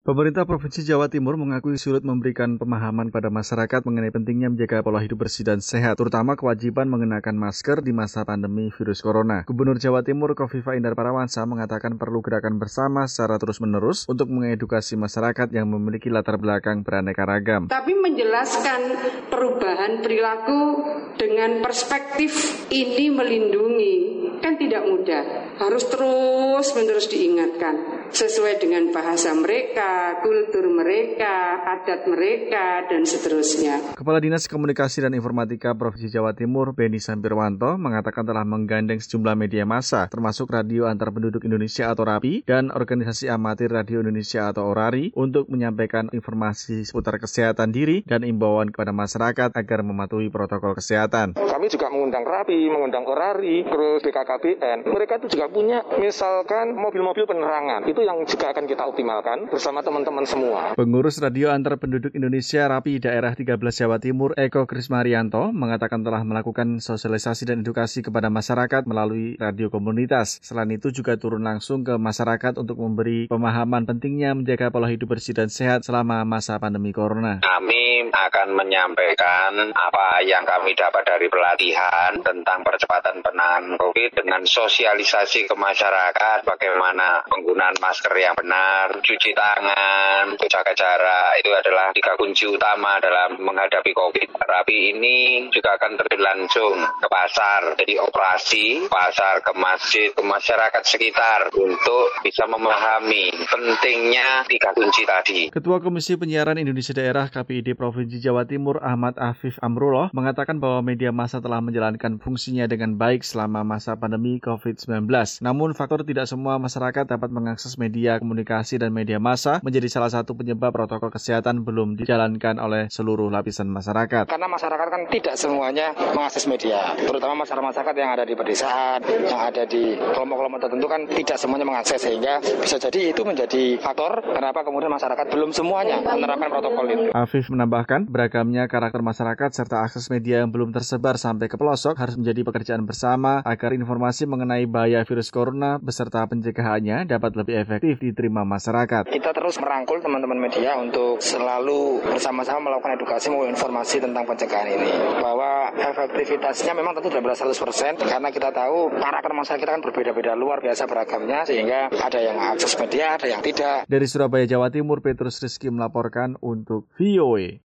Pemerintah Provinsi Jawa Timur mengakui sulit memberikan pemahaman pada masyarakat mengenai pentingnya menjaga pola hidup bersih dan sehat, terutama kewajiban mengenakan masker di masa pandemi virus corona. Gubernur Jawa Timur Kofifa Indar Parawansa mengatakan perlu gerakan bersama secara terus-menerus untuk mengedukasi masyarakat yang memiliki latar belakang beraneka ragam. Tapi menjelaskan perubahan perilaku dengan perspektif ini melindungi kan tidak mudah. Harus terus-menerus diingatkan sesuai dengan bahasa mereka, kultur mereka, adat mereka, dan seterusnya. Kepala Dinas Komunikasi dan Informatika Provinsi Jawa Timur, Beni Sampirwanto, mengatakan telah menggandeng sejumlah media massa, termasuk Radio Antar Penduduk Indonesia atau RAPI, dan Organisasi Amatir Radio Indonesia atau ORARI, untuk menyampaikan informasi seputar kesehatan diri dan imbauan kepada masyarakat agar mematuhi protokol kesehatan. Kami juga mengundang RAPI, mengundang ORARI, terus BKKBN. Mereka itu juga punya misalkan mobil-mobil penerangan. Itu yang juga akan kita optimalkan bersama teman-teman semua. Pengurus Radio Antar Penduduk Indonesia RAPI Daerah 13 Jawa Timur, Eko Krismarianto, mengatakan telah melakukan sosialisasi dan edukasi kepada masyarakat melalui radio komunitas. Selain itu juga turun langsung ke masyarakat untuk memberi pemahaman pentingnya menjaga pola hidup bersih dan sehat selama masa pandemi corona. Kami akan menyampaikan apa yang kami dapat dari pelatihan tentang percepatan penanganan COVID dengan sosialisasi ke masyarakat, bagaimana penggunaan masker yang benar, cuci tangan, jaga jarak, itu adalah 3 kunci utama dalam menghadapi COVID. RAPI ini juga akan terjun langsung ke pasar, jadi operasi pasar, ke masjid, ke masyarakat sekitar untuk bisa memahami pentingnya 3 kunci tadi. Ketua Komisi Penyiaran Indonesia Daerah KPID Provinsi Jawa Timur Ahmad Afif Amrullah mengatakan bahwa media massa telah menjalankan fungsinya dengan baik selama masa pandemi COVID-19. Namun faktor tidak semua masyarakat dapat mengakses media komunikasi dan media massa menjadi salah satu penyebab protokol kesehatan belum dijalankan oleh seluruh lapisan masyarakat. Karena masyarakat kan tidak semuanya mengakses media, terutama masyarakat yang ada di pedesaan, yang ada di kelompok-kelompok tertentu kan tidak semuanya mengakses, sehingga bisa jadi itu menjadi faktor kenapa kemudian masyarakat belum semuanya menerapkan protokol itu. Afif menambahkan beragamnya karakter masyarakat serta akses media yang belum tersebar sampai ke pelosok harus menjadi pekerjaan bersama agar informasi mengenai bahaya virus corona beserta pencegahannya dapat lebih efektif diterima masyarakat. Kita terus merangkul teman-teman media untuk selalu bersama-sama melakukan edukasi maupun informasi tentang pencegahan ini. Bahwa efektivitasnya memang tentu tidak berasa 100% karena kita tahu karakter masyarakat kita kan berbeda-beda, luar biasa beragamnya, sehingga ada yang akses media, ada yang tidak. Dari Surabaya, Jawa Timur, Petrus Rizky melaporkan untuk VOA.